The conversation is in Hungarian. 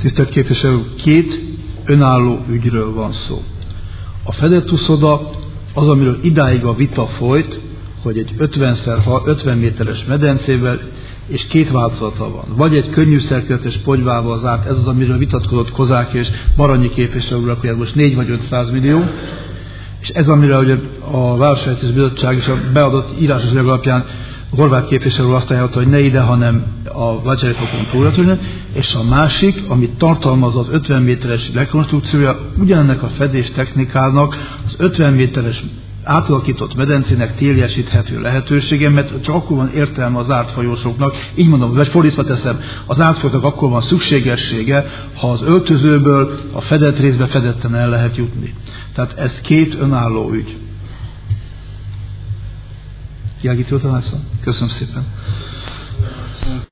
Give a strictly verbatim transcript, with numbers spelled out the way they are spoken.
Tisztelt képviselő, két önálló ügyről van szó. A fedett úszoda az, amiről idáig a vita folyt, hogy egy ötven szer ötven méteres medencével és két változata van. Vagy egy könnyű szerkezetes ponyvával zárt, ez az, amiről vitatkozott Kozák és Baranyi képviselő urak, hogy ez most négy vagy ötszáz millió, és ez, amire ugye a Városfejlesztési Bizottság és a beadott írásos anyag alapján a Horváth képviselő azt ajánlotta, hogy ne ide, hanem a Vácsári-fokon próbálatosan, és a másik, amit tartalmaz az ötven méteres rekonstrukciója, ugyanennek a fedés technikának az ötven méteres átalakított medencének téliesíthető lehetősége, mert csak akkor van értelme az zárt folyósoknak, így mondom, vagy fordítva teszem, az zárt folyósoknak akkor van szükségessége, ha az öltözőből a fedett részbe fedetten el lehet jutni. Tehát ez két önálló ügy. Kiállító tanácsa? Köszönöm szépen.